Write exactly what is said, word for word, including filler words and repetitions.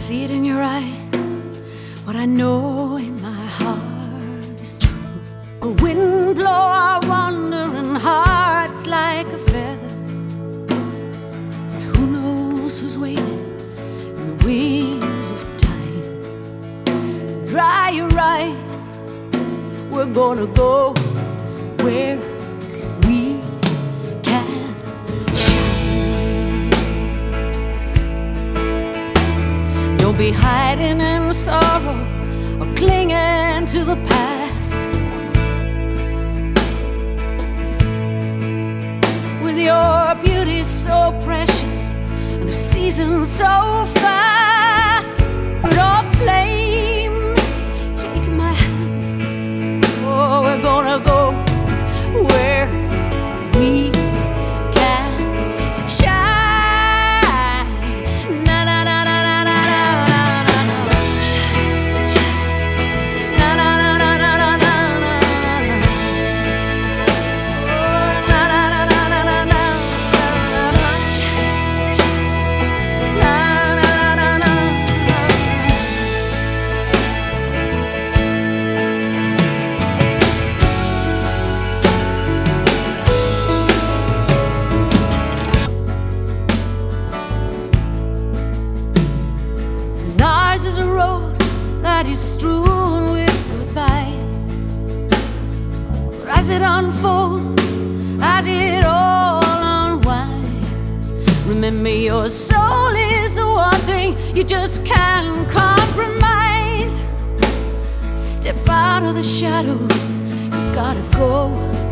see it in your eyes, what I know in my heart is true. The wind blow our wandering hearts like a feather, but who knows who's waiting in the wings of time. Dry your eyes, we're gonna go where we can shine. Don't be hiding in sorrow or clinging to the past. With your beauty so precious and the seasons so fast, but oh flame, take my hand. Oh, we're gonna go where we can shine. Na na na na na na na na na. Na na na na na na na na. Na na na na na na na. Na na na na na. Ours is a road that is strewn with goodbyes. As it unfolds, as it all unwinds, remember your soul is the one thing you just can't compromise. Step out of the shadows, you gotta go